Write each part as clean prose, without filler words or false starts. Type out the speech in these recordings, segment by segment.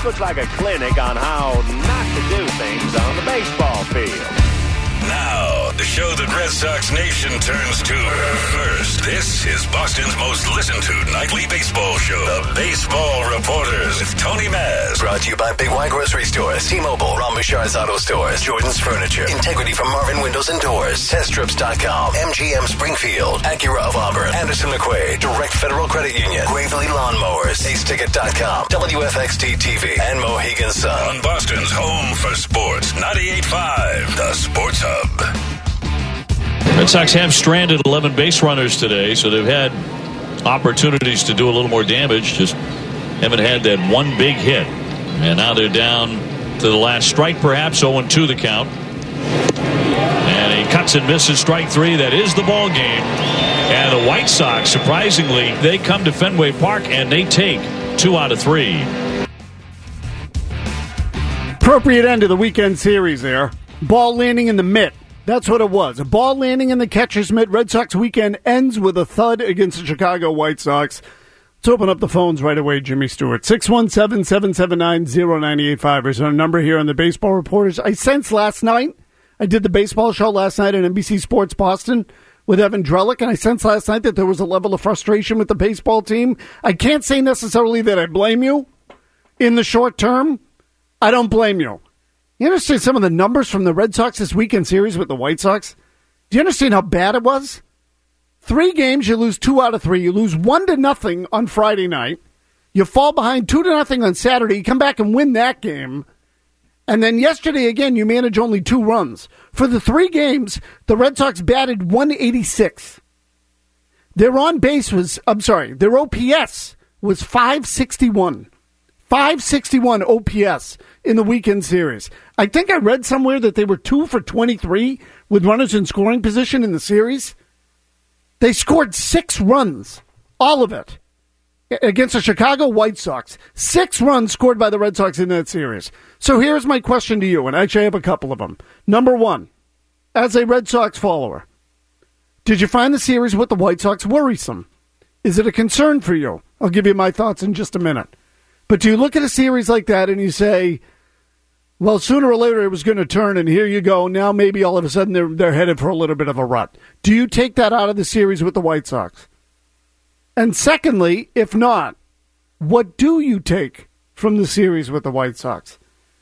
looks like a clinic on how not to do things on the baseball field. Now, the show that Red Sox Nation turns to first. This is Boston's most listened to nightly baseball show, The Baseball Reporters with Tony Maz. Brought to you by Big Y Grocery Stores, T-Mobile, Ron Bouchard's Auto Stores, Jordan's Furniture, Integrity from Marvin Windows and Doors, TestTrips.com, MGM Springfield, Acura of Auburn, Anderson McQuaid, Direct Federal Credit Union, Gravely Lawnmowers, AceTicket.com, WFXT TV, and Mohegan Sun. On Boston's home for sports, 98.5, The Sports Hub. Red Sox have stranded 11 base runners today, so they've had opportunities to do a little more damage, just haven't had that one big hit. And now they're down to the last strike, perhaps 0-2 the count. And he cuts and misses strike three. That is the ball game. And the White Sox, surprisingly, they come to Fenway Park and they take 2 out of 3. Appropriate end of the weekend series there. Ball landing in the mitt. That's what it was. A ball landing in the catcher's mitt. Red Sox weekend ends with a thud against the Chicago White Sox. Let's open up the phones right away, Jimmy Stewart. 617-779-0985 is our number here on the Baseball Reporters. I sensed last night, I did the baseball show last night on NBC Sports Boston with Evan Drellick, and I sensed last night that there was a level of frustration with the baseball team. I can't say necessarily that I blame you in the short term. I don't blame you. You understand some of the numbers from the Red Sox this weekend series with the White Sox? Do you understand how bad it was? 3 games, you lose 2 out of 3. You lose 1-0 on Friday night. You fall behind 2-0 on Saturday. You come back and win that game. And then yesterday, again, you manage only 2 runs. For the 3 games, the Red Sox batted 186. Their OPS was 561. 561 OPS in the weekend series. I think I read somewhere that they were 2 for 23 with runners in scoring position in the series. They scored 6 runs, all of it, against the Chicago White Sox. 6 runs scored by the Red Sox in that series. So here's my question to you, and actually I have a couple of them. Number one, as a Red Sox follower, did you find the series with the White Sox worrisome? Is it a concern for you? I'll give you my thoughts in just a minute. But do you look at a series like that and you say, well, sooner or later it was going to turn, and here you go. Now maybe all of a sudden they're headed for a little bit of a rut. Do you take that out of the series with the White Sox? And secondly, if not, what do you take from the series with the White Sox?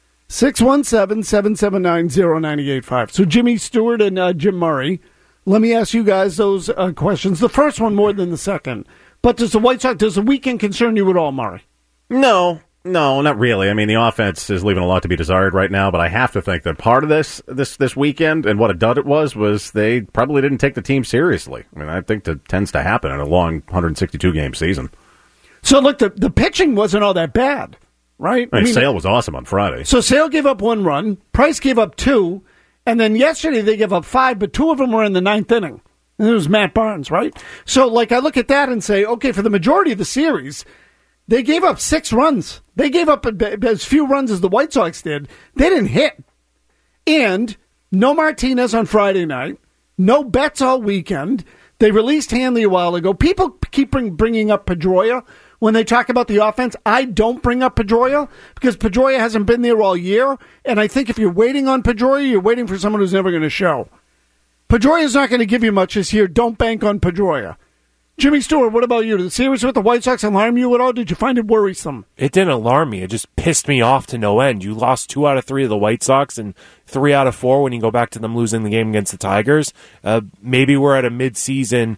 617-779-0985. So Jimmy Stewart and Jim Murray, let me ask you guys those questions. The first one more than the second. But does the weekend concern you at all, Murray? No, not really. I mean, the offense is leaving a lot to be desired right now, but I have to think that part of this weekend and what a dud it was they probably didn't take the team seriously. I mean, I think that tends to happen in a long 162-game season. So, look, the pitching wasn't all that bad, right? I mean, Sale was awesome on Friday. So Sale gave up 1 run, Price gave up 2, and then yesterday they gave up 5, but 2 of them were in the 9th inning. And it was Matt Barnes, right? So, I look at that and say, okay, for the majority of the series, they gave up 6 runs. They gave up as few runs as the White Sox did. They didn't hit. And no Martinez on Friday night. No Betts all weekend. They released Hanley a while ago. People keep bringing up Pedroia when they talk about the offense. I don't bring up Pedroia because Pedroia hasn't been there all year. And I think if you're waiting on Pedroia, you're waiting for someone who's never going to show. Pedroia's not going to give you much this year. Don't bank on Pedroia. Jimmy Stewart, what about you? Did the series with the White Sox alarm you at all? Did you find it worrisome? It didn't alarm me. It just pissed me off to no end. You lost 2 out of 3 of the White Sox and 3 out of 4 when you go back to them losing the game against the Tigers. Maybe we're at a mid-season.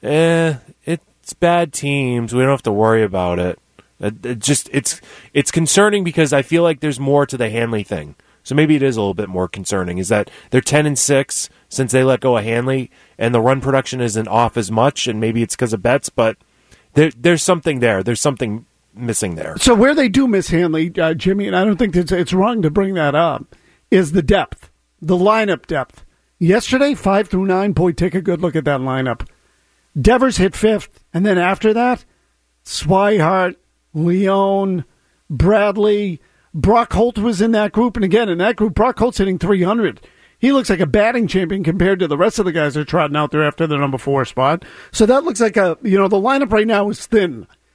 It's bad teams. We don't have to worry about it. It's concerning because I feel like there's more to the Hanley thing. So maybe it is a little bit more concerning, is that they're 10-6 since they let go of Hanley, and the run production isn't off as much, and maybe it's because of Betts, but there's something there. There's something missing there. So where they do miss Hanley, Jimmy, and I don't think it's wrong to bring that up, is the depth, the lineup depth. Yesterday, 5 through 9, boy, take a good look at that lineup. Devers hit 5th, and then after that, Swihart, Leone, Bradley, Brock Holt was in that group, and again, in that group, Brock Holt's hitting 300. He looks like a batting champion compared to the rest of the guys that are trotting out there after the number 4 spot. So that looks like the lineup right now is thin.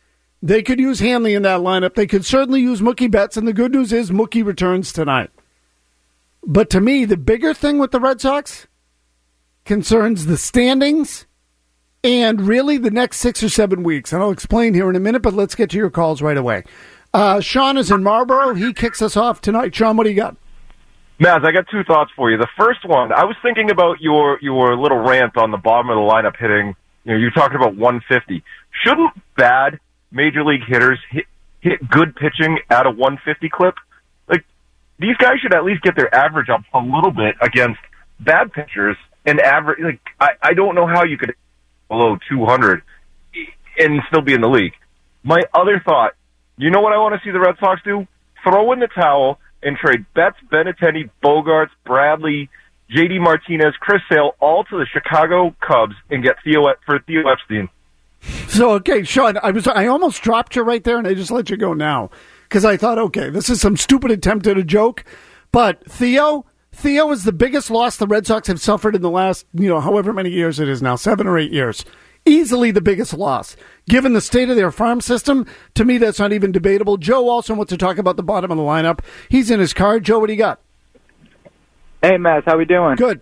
They could use Hanley in that lineup. They could certainly use Mookie Betts, and the good news is Mookie returns tonight. But to me, the bigger thing with the Red Sox concerns the standings and really the next 6 or 7 weeks. And I'll explain here in a minute, but let's get to your calls right away. Sean is in Marlboro. He kicks us off tonight. Sean, what do you got? Maz, I got 2 thoughts for you. The first one, I was thinking about your little rant on the bottom of the lineup hitting, you're talking about 150. Shouldn't bad major league hitters hit good pitching at a 150 clip? Like, these guys should at least get their average up a little bit against bad pitchers and average. Like, I don't know how you could below 200 and still be in the league. My other thought, you know what I want to see the Red Sox do? Throw in the towel and trade Betts, Benintendi, Bogarts, Bradley, J.D. Martinez, Chris Sale, all to the Chicago Cubs and get Theo Epstein. So, okay, Sean, I almost dropped you right there, and I just let you go now because I thought, okay, this is some stupid attempt at a joke. But Theo is the biggest loss the Red Sox have suffered in the last, however many years it is now, 7 or 8 years. Easily the biggest loss. Given the state of their farm system, to me, that's not even debatable. Joe also wants to talk about the bottom of the lineup. He's in his car. Joe, what do you got? Hey, Matt, how we doing? Good.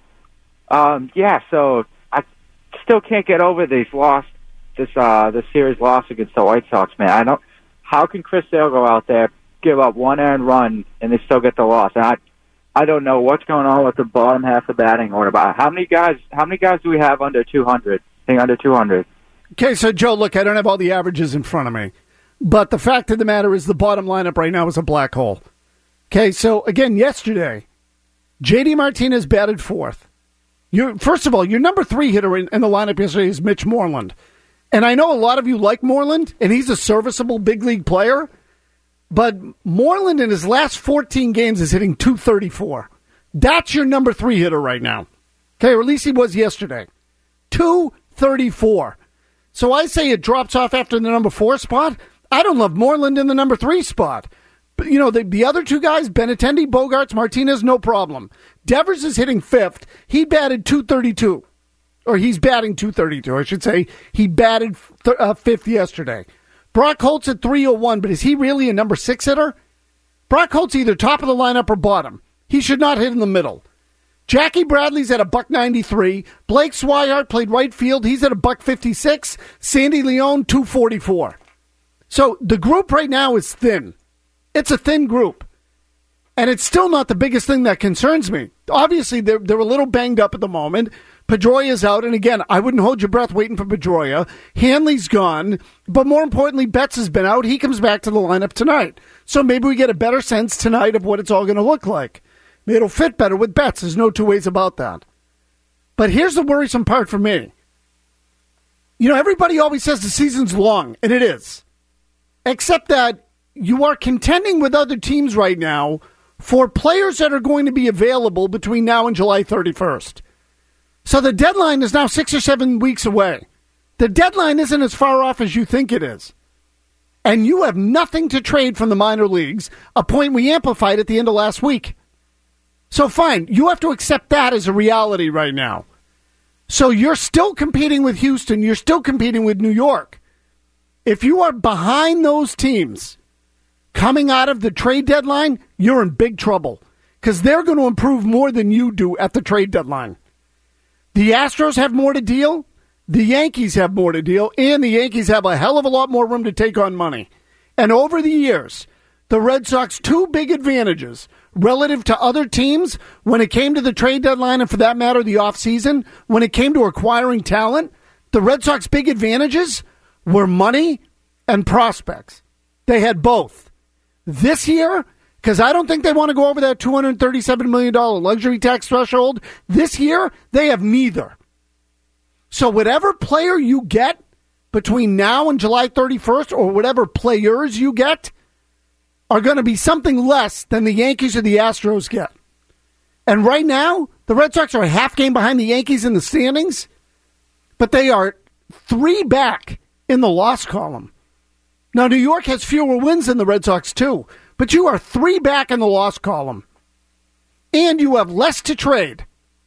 So I still can't get over this series loss against the White Sox, man. How can Chris Sale go out there, give up one earned run, and they still get the loss? And I don't know what's going on with the bottom half of the batting order. But how many guys do we have under 200? Under 200. Okay, so Joe, look, I don't have all the averages in front of me, but the fact of the matter is the bottom lineup right now is a black hole. Okay, so again, yesterday, J.D. Martinez batted 4th. First of all, your number 3 hitter in the lineup yesterday is Mitch Moreland. And I know a lot of you like Moreland, and he's a serviceable big league player, but Moreland in his last 14 games is hitting .234. That's your number 3 hitter right now. Okay, or at least he was yesterday. 234. So I say it drops off after the number 4 spot. I don't love Moreland in the number 3 spot. But, the other 2 guys, Benintendi, Bogarts, Martinez, no problem. Devers is hitting 5th. He batted .232. Or he's batting .232, I should say. He batted 5th yesterday. Brock Holt's at .301, but is he really a number 6 hitter? Brock Holt's either top of the lineup or bottom. He should not hit in the middle. Jackie Bradley's at a $193. Blake Swihart played right field. He's at a $156. Sandy Leone, $244. So the group right now is thin. It's a thin group. And it's still not the biggest thing that concerns me. Obviously, they're a little banged up at the moment. Pedroia's out. And again, I wouldn't hold your breath waiting for Pedroia. Hanley's gone. But more importantly, Betts has been out. He comes back to the lineup tonight. So maybe we get a better sense tonight of what it's all going to look like. It'll fit better with Betts. There's no 2 ways about that. But here's the worrisome part for me. Everybody always says the season's long, and it is. Except that you are contending with other teams right now for players that are going to be available between now and July 31st. So the deadline is now 6 or 7 weeks away. The deadline isn't as far off as you think it is. And you have nothing to trade from the minor leagues, a point we amplified at the end of last week. So fine, you have to accept that as a reality right now. So you're still competing with Houston. You're still competing with New York. If you are behind those teams coming out of the trade deadline, you're in big trouble because they're going to improve more than you do at the trade deadline. The Astros have more to deal. The Yankees have more to deal. And the Yankees have a hell of a lot more room to take on money. And over the years, the Red Sox 2 big advantages relative to other teams when it came to the trade deadline and, for that matter, the offseason, when it came to acquiring talent, the Red Sox big advantages were money and prospects. They had both. This year, because I don't think they want to go over that $237 million luxury tax threshold, this year they have neither. So whatever player you get between now and July 31st, or whatever players you get, are going to be something less than the Yankees or the Astros get. And right now, the Red Sox are a half game behind the Yankees in the standings, but they are 3 back in the loss column. Now, New York has fewer wins than the Red Sox, too, but you are 3 back in the loss column. And you have less to trade.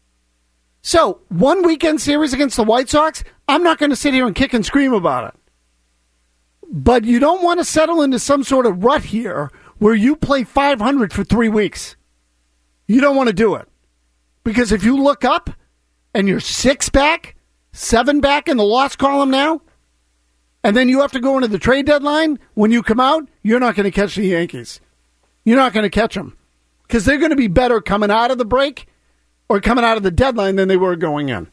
So, 1 weekend series against the White Sox, I'm not going to sit here and kick and scream about it. But you don't want to settle into some sort of rut here where you play 500 for 3 weeks. You don't want to do it. Because if you look up and you're 6 back, 7 back in the loss column now, and then you have to go into the trade deadline, when you come out, you're not going to catch the Yankees. You're not going to catch them. Because they're going to be better coming out of the break or coming out of the deadline than they were going in.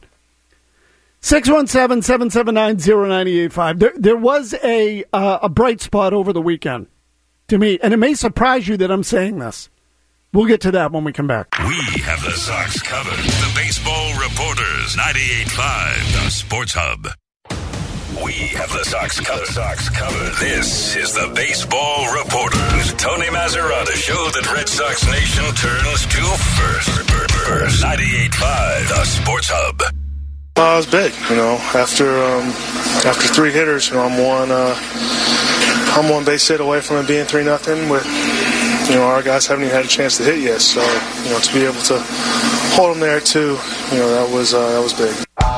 617-779-0985. There was a bright spot over the weekend to me, and it may surprise you that I'm saying this. We'll get to that when we come back. We have the Sox covered. The Baseball Reporters, 98.5, the Sports Hub. We have the Sox covered. This is the Baseball Reporters. Tony Mazzarata, show that Red Sox Nation turns to first. 98.5, the Sports Hub. It was big, after 3 hitters, I'm one base hit away from it being 3-0 with, our guys haven't even had a chance to hit yet. So, to be able to hold them there too, that was big.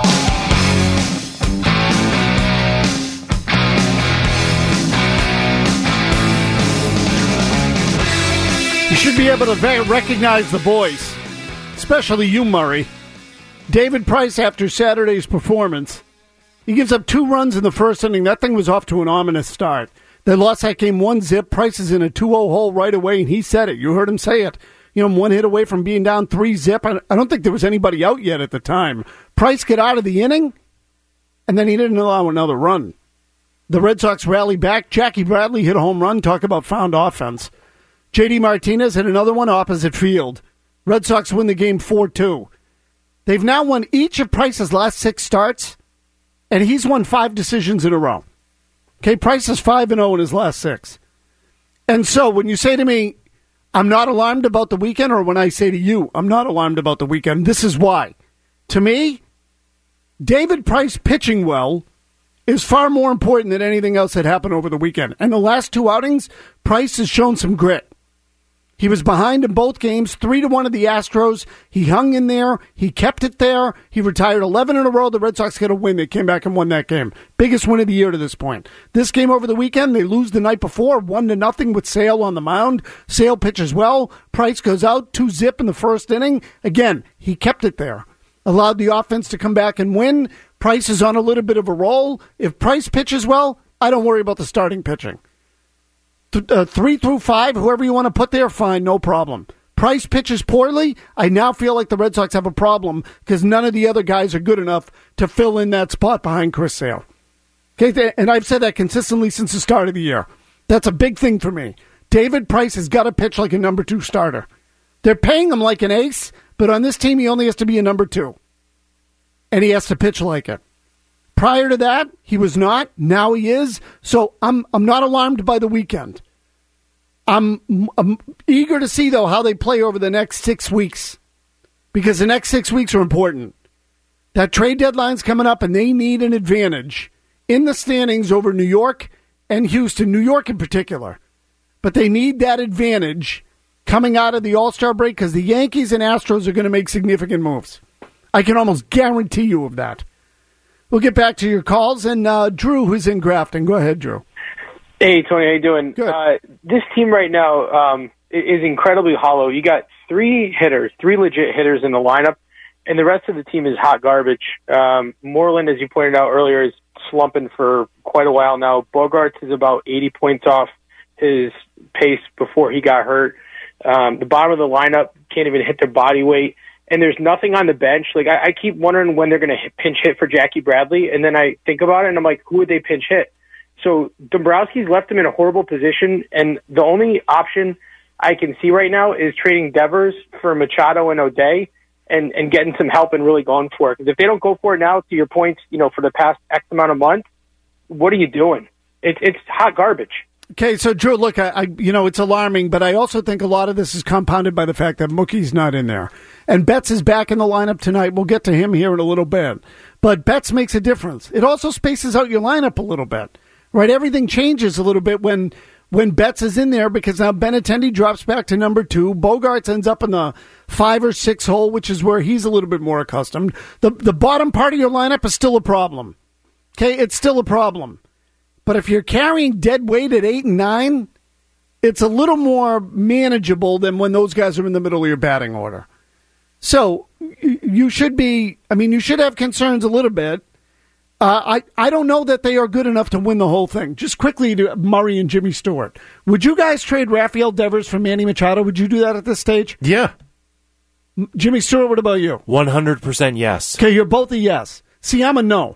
You should be able to recognize the boys, especially you, Murray. David Price, after Saturday's performance, he gives up 2 runs in the first inning. That thing was off to an ominous start. They lost that game 1-0. Price is in a 2-0 hole right away, and he said it. You heard him say it. 1 hit away from being down 3-0. I don't think there was anybody out yet at the time. Price got out of the inning, and then he didn't allow another run. The Red Sox rallied back. Jackie Bradley hit a home run. Talk about found offense. J.D. Martinez hit another one opposite field. Red Sox win the game 4-2. They've now won each of Price's last 6 starts, and he's won 5 decisions in a row. Okay, Price is 5-0 in his last 6. And so when you say to me, I'm not alarmed about the weekend, or when I say to you, I'm not alarmed about the weekend, this is why. To me, David Price pitching well is far more important than anything else that happened over the weekend. And the last 2 outings, Price has shown some grit. He was behind in both games, 3-1 of the Astros. He hung in there. He kept it there. He retired 11 in a row. The Red Sox got a win. They came back and won that game. Biggest win of the year to this point. This game over the weekend, they lose the night before, 1-0 with Sale on the mound. Sale pitches well. Price goes out, 2-0 in the first inning. Again, he kept it there. Allowed the offense to come back and win. Price is on a little bit of a roll. If Price pitches well, I don't worry about the starting pitching. 3 through 5, whoever you want to put there, fine, no problem. Price pitches poorly, I now feel like the Red Sox have a problem because none of the other guys are good enough to fill in that spot behind Chris Sale. Okay, and I've said that consistently since the start of the year. That's a big thing for me. David Price has got to pitch like a number 2 starter. They're paying him like an ace, but on this team he only has to be a number 2. And he has to pitch like it. Prior to that, he was not. Now he is. So I'm not alarmed by the weekend. I'm eager to see, though, how they play over the next 6 weeks. Because the next 6 weeks are important. That trade deadline's coming up, and they need an advantage in the standings over New York and Houston, New York in particular. But they need that advantage coming out of the All-Star break because the Yankees and Astros are going to make significant moves. I can almost guarantee you of that. We'll get back to your calls, and Drew, who's in Grafton. Go ahead, Drew. Hey, Tony, how you doing? Good. This team right now is incredibly hollow. You got 3 legit hitters in the lineup, and the rest of the team is hot garbage. Moreland, as you pointed out earlier, is slumping for quite a while now. Bogaerts is about 80 points off his pace before he got hurt. The bottom of the lineup can't even hit their body weight. And there's nothing on the bench. Like I keep wondering when they're going to pinch hit for Jackie Bradley, and then I think about it, and I'm like, who would they pinch hit? So Dombrowski's left him in a horrible position, and the only option I can see right now is trading Devers for Machado and O'Day and getting some help and really going for it. Because if they don't go for it now, to your point, for the past X amount of months, what are you doing? It's hot garbage. Okay, so Drew, look, I it's alarming, but I also think a lot of this is compounded by the fact that Mookie's not in there. And Betts is back in the lineup tonight. We'll get to him here in a little bit. But Betts makes a difference. It also spaces out your lineup a little bit, right? Everything changes a little bit when Betts is in there because now Benintendi drops back to number 2. Bogaerts ends up in the 5 or 6 hole, which is where he's a little bit more accustomed. The bottom part of your lineup is still a problem. Okay, it's still a problem. But if you're carrying dead weight at 8 and 9, it's a little more manageable than when those guys are in the middle of your batting order. So you should you should have concerns a little bit. I don't know that they are good enough to win the whole thing. Just quickly to Murray and Jimmy Stewart. Would you guys trade Rafael Devers for Manny Machado? Would you do that at this stage? Yeah. Jimmy Stewart, what about you? 100% yes. Okay, you're both a yes. See, I'm a no.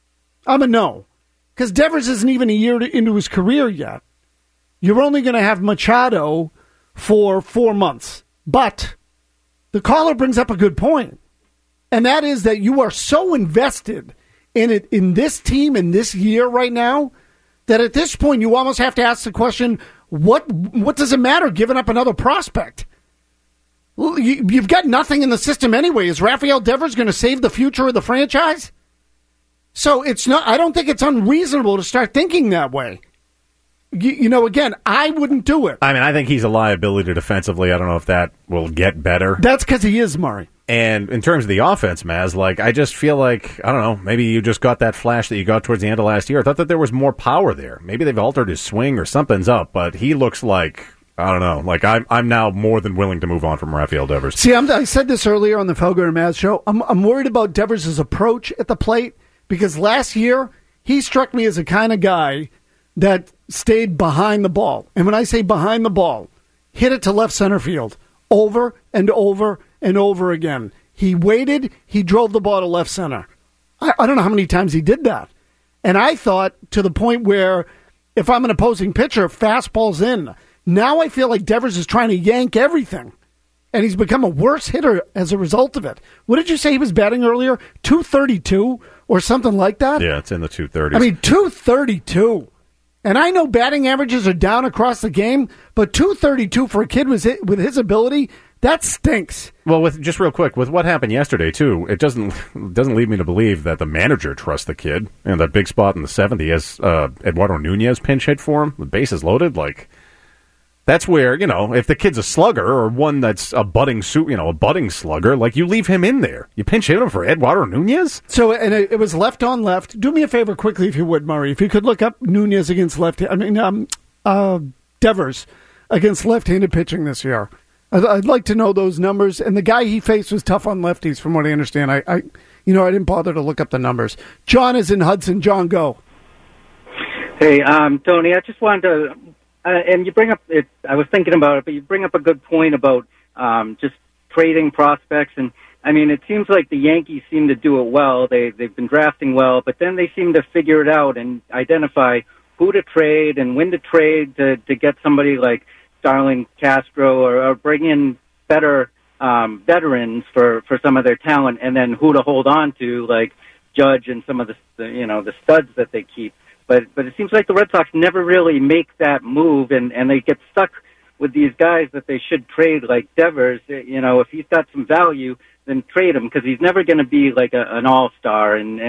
Because Devers isn't even a year into his career yet. You're only going to have Machado for 4 months. But the caller brings up a good point. And that is that you are so invested in it, in this team, in this year right now, that at this point you almost have to ask the question, what does it matter giving up another prospect? You've got nothing in the system anyway. Is Rafael Devers going to save the future of the franchise? So it's not. I don't think it's unreasonable to start thinking that way. Again, I wouldn't do it. I mean, I think he's a liability defensively. I don't know if that will get better. That's because he is, Murray. And in terms of the offense, Maz, I just feel like, I don't know, maybe you just got that flash that you got towards the end of last year. I thought that there was more power there. Maybe they've altered his swing or something's up, but he looks like, I don't know, I'm now more than willing to move on from Rafael Devers. See, I said this earlier on the Felger and Maz show. I'm worried about Devers' approach at the plate because last year he struck me as a kind of guy that stayed behind the ball. And when I say behind the ball, hit it to left center field over and over and over again. He waited, he drove the ball to left center. I don't know how many times he did that. And I thought to the point where if I'm an opposing pitcher, fastball's in. Now I feel like Devers is trying to yank everything. And he's become a worse hitter as a result of it. What did you say he was batting earlier? 232 or something like that? Yeah, it's in the 230s. I mean, 232. And I know batting averages are down across the game, but 232 for a kid with his ability, that stinks. Well, just real quick, with what happened yesterday, too, it doesn't lead me to believe that the manager trusts the kid. And that big spot in the 7th, he has Eduardo Nunez pinch hit for him. The bases loaded, that's where, if the kid's a slugger or one that's a budding slugger, you leave him in there. You pinch hit him for Eduardo Nunez? So, and it was left on left. Do me a favor quickly, if you would, Murray. If you could look up Nunez against Devers against left-handed pitching this year. I'd like to know those numbers. And the guy he faced was tough on lefties, from what I understand. I didn't bother to look up the numbers. John is in Hudson. John, go. Hey, Tony, I just wanted to... and you bring up it. I was thinking about it, but you bring up a good point about just trading prospects. And I mean, it seems like the Yankees seem to do it well. They've been drafting well, but then they seem to figure it out and identify who to trade and when to trade to get somebody like Starlin Castro or bring in better veterans for some of their talent, and then who to hold on to, like Judge and some of the studs that they keep. But it seems like the Red Sox never really make that move, and they get stuck with these guys that they should trade, like Devers. If he's got some value, then trade him, because he's never going to be like an all-star. And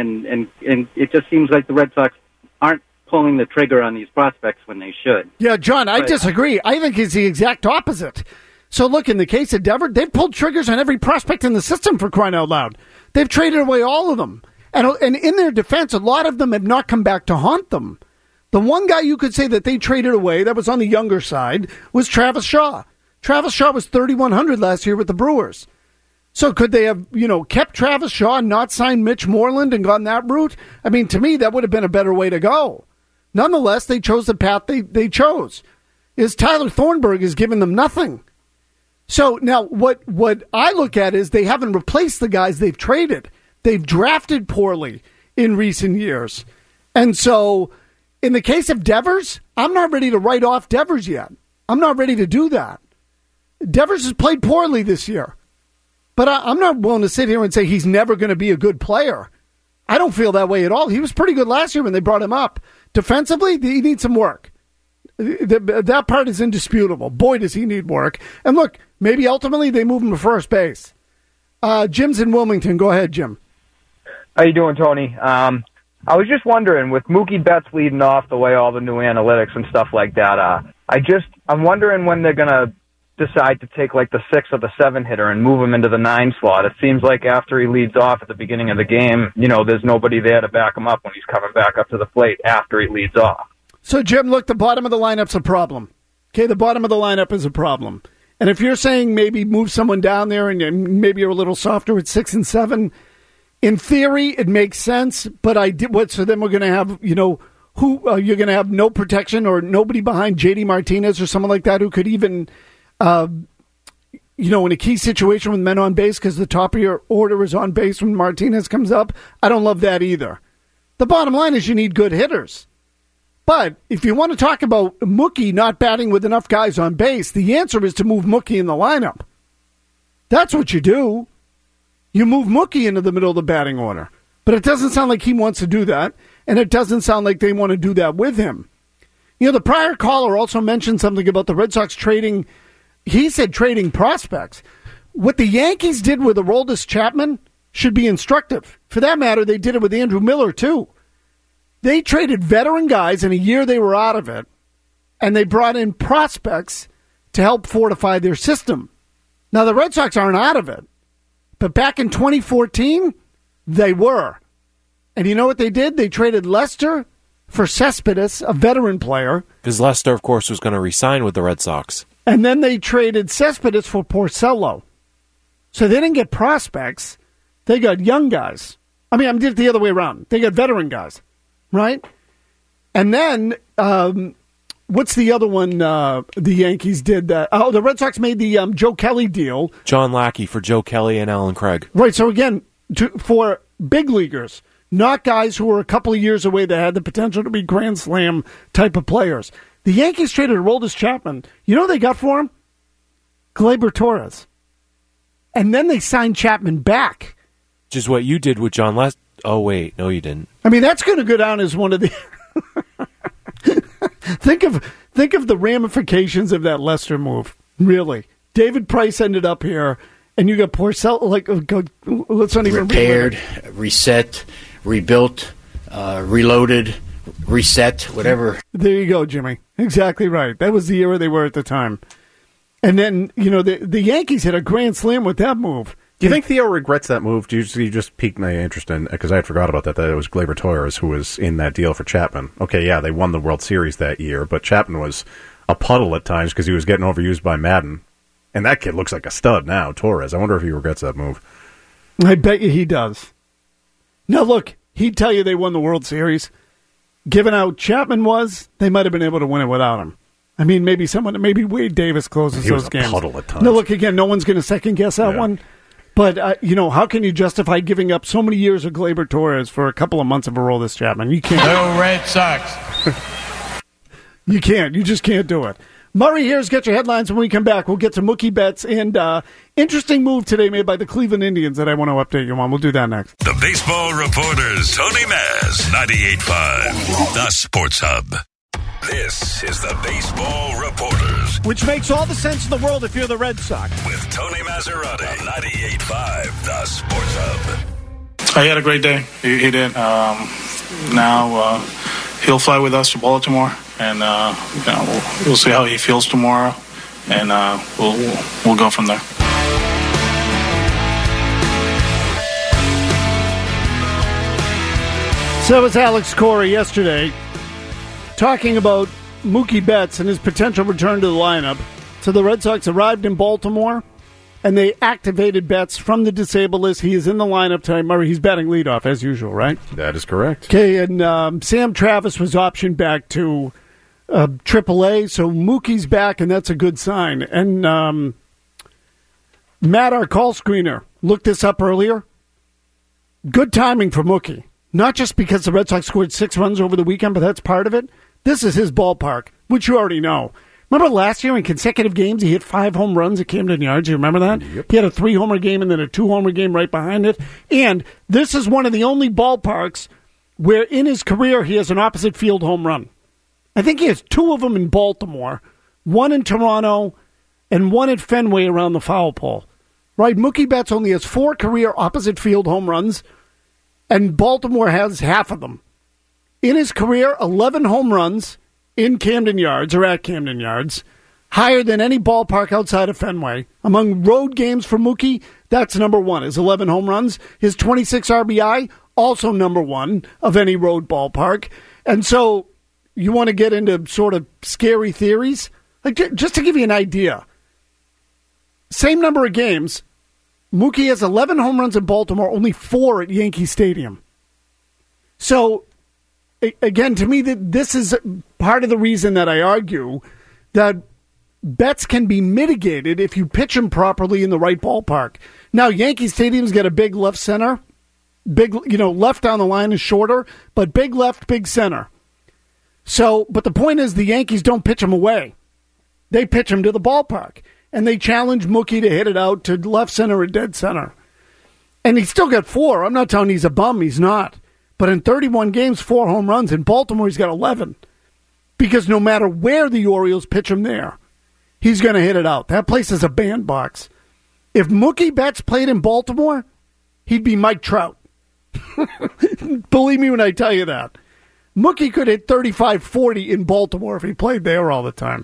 it just seems like the Red Sox aren't pulling the trigger on these prospects when they should. Yeah, John, I disagree. I think it's the exact opposite. So look, in the case of Devers, they've pulled triggers on every prospect in the system, for crying out loud. They've traded away all of them. And in their defense, a lot of them have not come back to haunt them. The one guy you could say that they traded away that was on the younger side was Travis Shaw. Travis Shaw was 3,100 last year with the Brewers. So could they have, kept Travis Shaw and not signed Mitch Moreland and gone that route? I mean, to me, that would have been a better way to go. Nonetheless, they chose the path they chose. Tyler Thornburg has given them nothing. So now what I look at is they haven't replaced the guys they've traded. They've drafted poorly in recent years. And so in the case of Devers, I'm not ready to write off Devers yet. I'm not ready to do that. Devers has played poorly this year. But I'm not willing to sit here and say he's never going to be a good player. I don't feel that way at all. He was pretty good last year when they brought him up. Defensively, he needs some work. That part is indisputable. Boy, does he need work. And look, maybe ultimately they move him to first base. Jim's in Wilmington. Go ahead, Jim. How you doing, Tony? I was just wondering, with Mookie Betts leading off the way all the new analytics and stuff like that, I'm wondering when they're going to decide to take like the 6 or the 7 hitter and move him into the 9 slot? It seems like after he leads off at the beginning of the game, there's nobody there to back him up when he's coming back up to the plate after he leads off. So, Jim, look, the bottom of the lineup's a problem. Okay, the bottom of the lineup is a problem. And if you're saying maybe move someone down there and maybe you're a little softer at 6 and 7, in theory it makes sense. But so then we're going to have, you're going to have no protection or nobody behind JD Martinez or someone like that who could even, in a key situation with men on base because the top of your order is on base when Martinez comes up. I don't love that either. The bottom line is you need good hitters. But if you want to talk about Mookie not batting with enough guys on base, the answer is to move Mookie in the lineup. That's what you do. You move Mookie into the middle of the batting order. But it doesn't sound like he wants to do that, and it doesn't sound like they want to do that with him. The prior caller also mentioned something about the Red Sox trading. He said trading prospects. What the Yankees did with Aroldis Chapman should be instructive. For that matter, they did it with Andrew Miller, too. They traded veteran guys in a year they were out of it, and they brought in prospects to help fortify their system. Now, the Red Sox aren't out of it, but back in 2014, they were. And you know what they did? They traded Lester for Cespedes, a veteran player. Because Lester, of course, was going to re-sign with the Red Sox. And then they traded Cespedes for Porcello. So they didn't get prospects. They got young guys. I did it the other way around. They got veteran guys. Right? And then, what's the other one the Yankees did? The Red Sox made the Joe Kelly deal. John Lackey for Joe Kelly and Alan Craig. Right, so again, for big leaguers, not guys who were a couple of years away that had the potential to be Grand Slam type of players. The Yankees traded Aroldis Chapman. You know what they got for him? Gleyber Torres. And then they signed Chapman back. Which is what you did with John Lester. Oh, wait. No, you didn't. That's going to go down as one of the... Think of the ramifications of that Lester move. Really. David Price ended up here, and you got Porcello, let's not even... Repaired, reset, rebuilt, reloaded, reset, whatever. There you go, Jimmy. Exactly right. That was the era they were at the time. And then, the Yankees had a grand slam with that move. Do you think Theo regrets that move? You just piqued my interest in, because I had forgot about that it was Gleyber Torres who was in that deal for Chapman. Okay, yeah, they won the World Series that year, but Chapman was a puddle at times because he was getting overused by Madden. And that kid looks like a stud now, Torres. I wonder if he regrets that move. I bet you he does. Now, look, he'd tell you they won the World Series. Given how Chapman was, they might have been able to win it without him. Maybe Wade Davis closes those games. He was a puddle at times. Now, look, again, no one's going to second-guess that one. But, how can you justify giving up so many years of Gleyber Torres for a couple of months of Aroldis Chapman? You can't. No Red Sox. You can't. You just can't do it. Murray here's Get Your Headlines. When we come back, we'll get to Mookie Betts and interesting move today made by the Cleveland Indians that I want to update you on. We'll do that next. The Baseball Reporters, Tony Maz, 98.5, the Sports Hub. This is the Baseball Reporters. Which makes all the sense in the world if you're the Red Sox. With Tony Maserati, 98.5, the Sports Hub. He had a great day. He did. Now he'll fly with us to Baltimore, and we'll see how he feels tomorrow, and we'll go from there. So it was Alex Cora yesterday talking about Mookie Betts and his potential return to the lineup. So the Red Sox arrived in Baltimore, and they activated Betts from the disabled list. He is in the lineup tonight. Murray, he's batting leadoff, as usual, right? That is correct. Okay, and Sam Travis was optioned back to AAA, so Mookie's back, and that's a good sign. And Matt, our call screener, looked this up earlier. Good timing for Mookie. Not just because the Red Sox scored 6 runs over the weekend, but that's part of it. This is his ballpark, which you already know. Remember last year in consecutive games, he hit 5 home runs at Camden Yards? You remember that? Yep. He had a 3-homer game and then a 2-homer game right behind it. And this is one of the only ballparks where in his career he has an opposite field home run. I think he has 2 of them in Baltimore, 1 in Toronto, and 1 at Fenway around the foul pole. Right? Mookie Betts only has 4 career opposite field home runs, and Baltimore has half of them. In his career, 11 home runs in Camden Yards, or at Camden Yards, higher than any ballpark outside of Fenway. Among road games for Mookie, that's number one. His 11 home runs, his 26 RBI, also number one of any road ballpark. And so you want to get into sort of scary theories? Like, just to give you an idea, same number of games, Mookie has 11 home runs in Baltimore, only 4 at Yankee Stadium. So, again, to me, this is part of the reason that I argue that bets can be mitigated if you pitch them properly in the right ballpark. Now, Yankee Stadium's got a big left center. Big, left down the line is shorter, but big left, big center. So, but the point is the Yankees don't pitch him away. They pitch him to the ballpark. And they challenge Mookie to hit it out to left center or dead center. And he's still got 4. I'm not telling you he's a bum. He's not. But in 31 games, 4 home runs. In Baltimore, he's got 11. Because no matter where the Orioles pitch him there, he's going to hit it out. That place is a bandbox. If Mookie Betts played in Baltimore, he'd be Mike Trout. Believe me when I tell you that. Mookie could hit 35-40 in Baltimore if he played there all the time.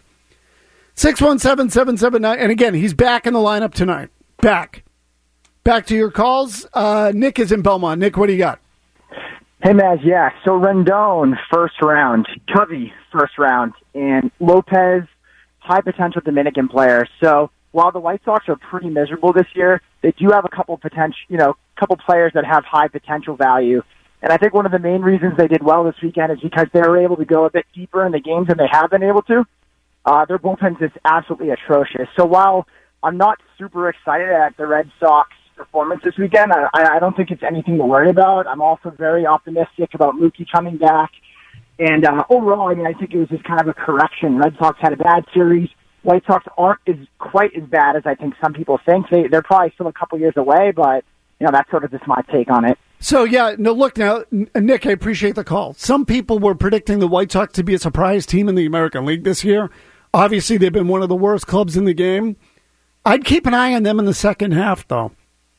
617-779. And again, he's back in the lineup tonight. Back to your calls. Nick is in Belmont. Nick, what do you got? Hey, Maz, yeah. So Rendon, first round. Covey, first round. And Lopez, high potential Dominican player. So while the White Sox are pretty miserable this year, they do have a couple players that have high potential value. And I think one of the main reasons they did well this weekend is because they were able to go a bit deeper in the games than they have been able to. Their bullpen's just absolutely atrocious. So while I'm not super excited at the Red Sox performance this weekend, I don't think it's anything to worry about. I'm also very optimistic about Mookie coming back. And overall, I think it was just kind of a correction. Red Sox had a bad series. White Sox aren't quite as bad as I think some people think. They're probably still a couple years away, but that's sort of just my take on it. So, look now, Nick, I appreciate the call. Some people were predicting the White Sox to be a surprise team in the American League this year. Obviously, they've been one of the worst clubs in the game. I'd keep an eye on them in the second half, though.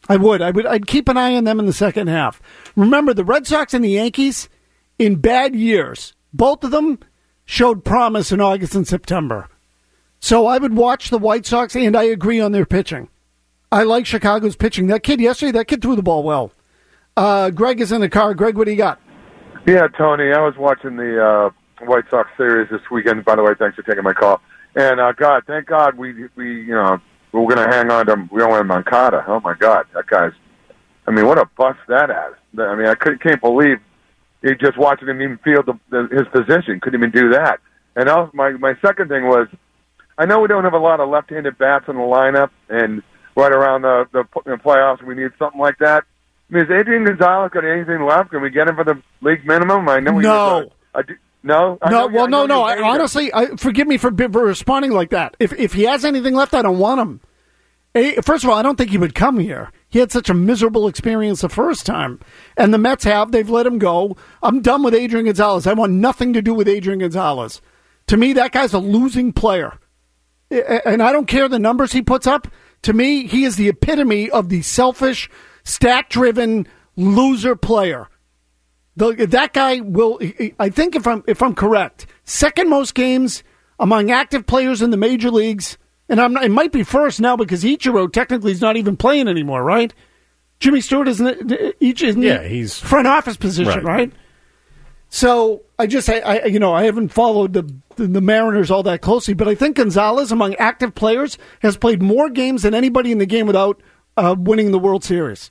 I'd keep an eye on them in the second half. Remember, the Red Sox and the Yankees, in bad years, both of them showed promise in August and September. So I would watch the White Sox, and I agree on their pitching. I like Chicago's pitching. That kid threw the ball well. Greg is in the car. Greg, what do you got? Yeah, Tony, I was watching the White Sox series this weekend. By the way, thanks for taking my call. And thank God we're going to hang on to. We don't have Moncada. Oh my God, that guy's. What a bust that is. I can't believe you just watching him even field his position. Couldn't even do that. And also, my second thing was, I know we don't have a lot of left-handed bats in the lineup, and right around the playoffs, we need something like that. Is Adrian Gonzalez got anything left? Can we get him for the league minimum? I know no. No? No. Honestly, forgive me for responding like that. If he has anything left, I don't want him. First of all, I don't think he would come here. He had such a miserable experience the first time. And the Mets they've let him go. I'm done with Adrian Gonzalez. I want nothing to do with Adrian Gonzalez. To me, that guy's a losing player. And I don't care the numbers he puts up. To me, he is the epitome of the selfish, stat-driven loser player. That guy will. I think if I'm correct, second most games among active players in the major leagues, and it might be first now because Ichiro technically is not even playing anymore, right? Jimmy Stewart isn't he's front office position, right? So I haven't followed the Mariners all that closely, but I think Gonzalez among active players has played more games than anybody in the game without winning the World Series.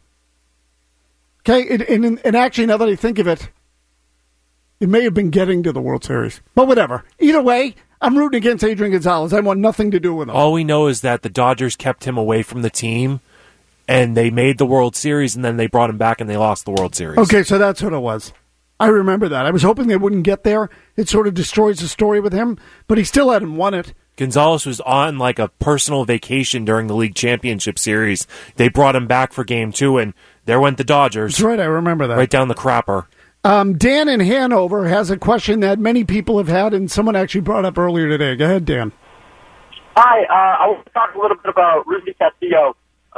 Okay, and actually, now that I think of it, it may have been getting to the World Series. But whatever. Either way, I'm rooting against Adrian Gonzalez. I want nothing to do with him. All we know is that the Dodgers kept him away from the team, and they made the World Series, and then they brought him back, and they lost the World Series. Okay, so that's what it was. I remember that. I was hoping they wouldn't get there. It sort of destroys the story with him, but he still hadn't won it. Gonzalez was on like a personal vacation during the league championship series. They brought him back for Game 2, and there went the Dodgers. That's right, I remember that. Right down the crapper. Dan in Hanover has a question that many people have had, and someone actually brought up earlier today. Go ahead, Dan. Hi, I want to talk a little bit about Rusney Castillo.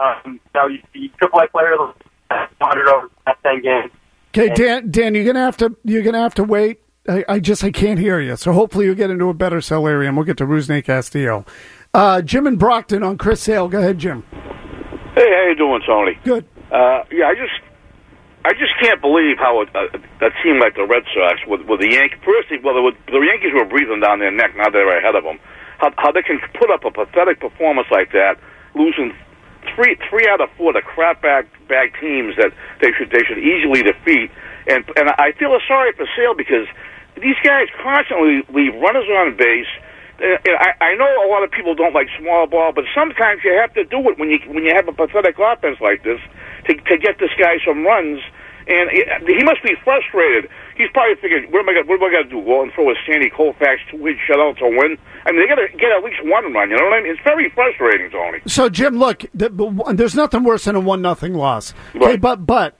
The AAA player, 100 over the last 10 games. Okay, Dan, you're gonna have to wait. I can't hear you. So hopefully you'll get into a better cell area, and we'll get to Rusney Castillo. Jim in Brockton on Chris Sale. Go ahead, Jim. Hey, how you doing, Tony? Good. I just can't believe how a team like the Red Sox with the Yankees. Firstly, the Yankees were breathing down their neck. Now they're ahead of them. How they can put up a pathetic performance like that, losing three out of four the crap bag teams that they should easily defeat. And I feel sorry for Sale because these guys constantly leave runners on base. I know a lot of people don't like small ball, but sometimes you have to do it when you have a pathetic offense like this to get this guy some runs. And he must be frustrated. He's probably thinking, what am I going to do? Go and throw a Sandy Koufax 2-week shutout to win? I mean, they got to get at least one run. You know what I mean? It's very frustrating, Tony. So, Jim, look, there's nothing worse than a 1-0 loss. Right. Okay, but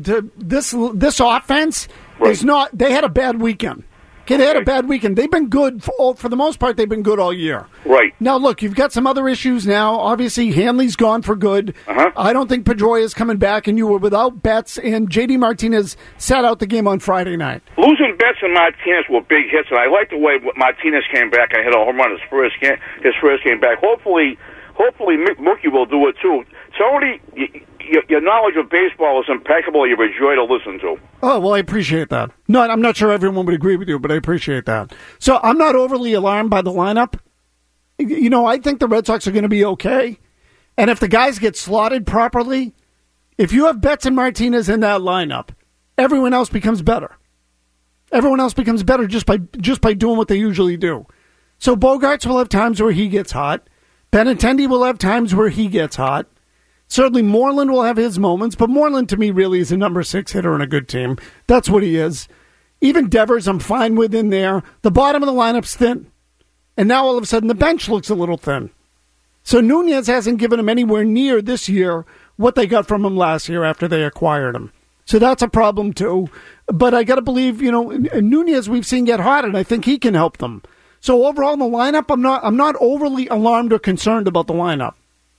this offense is not. They had a bad weekend. Okay, they had a bad weekend. They've been good for the most part. They've been good all year. Right. Now, look, you've got some other issues now. Obviously, Hanley's gone for good. I don't think Pedroia's coming back, and you were without Betts, and J.D. Martinez sat out the game on Friday night. Losing Betts and Martinez were big hits, and I like the way Martinez came back and hit a home run his first game back. Hopefully Mookie will do it too. Tony, your knowledge of baseball is impeccable. You're a joy to listen to. Oh, well, I appreciate that. No, I'm not sure everyone would agree with you, but I appreciate that. So I'm not overly alarmed by the lineup. You know, I think the Red Sox are going to be okay. And if the guys get slotted properly, if you have Betts and Martinez in that lineup, everyone else becomes better. Everyone else becomes better just by doing what they usually do. So Bogarts will have times where he gets hot. Benintendi will have times where he gets hot. Certainly Moreland will have his moments, but Moreland to me really is a number 6 hitter in a good team. That's what he is. Even Devers I'm fine with in there. The bottom of the lineup's thin. And now all of a sudden the bench looks a little thin. So Nunez hasn't given him anywhere near this year what they got from him last year after they acquired him. So that's a problem too. But I got to believe, Nunez we've seen get hot, and I think he can help them. So overall in the lineup, I'm not overly alarmed or concerned about the lineup.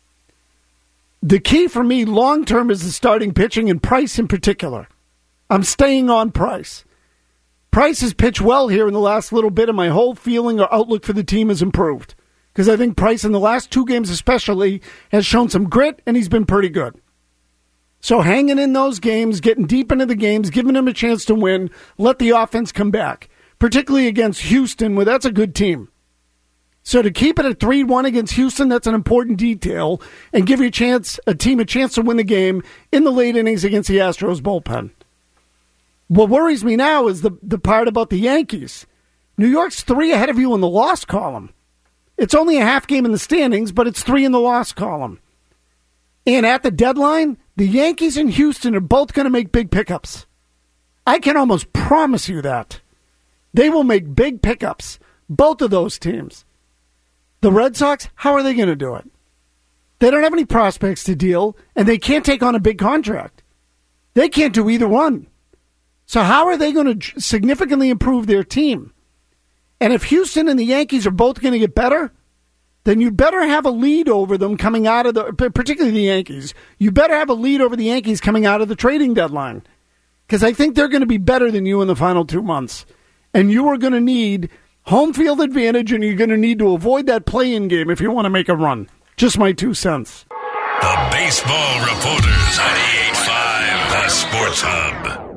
The key for me long-term is the starting pitching and Price in particular. I'm staying on Price. Price has pitched well here in the last little bit, and my whole feeling or outlook for the team has improved. Because I think Price in the last 2 games especially has shown some grit, and he's been pretty good. So hanging in those games, getting deep into the games, giving him a chance to win, let the offense come back. Particularly against Houston, where that's a good team. So to keep it at 3-1 against Houston, that's an important detail, and give your team a chance to win the game in the late innings against the Astros bullpen. What worries me now is the part about the Yankees. New York's 3 ahead of you in the loss column. It's only a half game in the standings, but it's 3 in the loss column. And at the deadline, the Yankees and Houston are both going to make big pickups. I can almost promise you that. They will make big pickups, both of those teams. The Red Sox, how are they going to do it? They don't have any prospects to deal, and they can't take on a big contract. They can't do either one. So how are they going to significantly improve their team? And if Houston and the Yankees are both going to get better, then you better have a lead over them coming out of particularly the Yankees. You better have a lead over the Yankees coming out of the trading deadline. Because I think they're going to be better than you in the final 2 months. And you are going to need home field advantage, and you're going to need to avoid that play-in game if you want to make a run. Just my 2 cents. The Baseball Reporters, 98.5, The Sports Hub.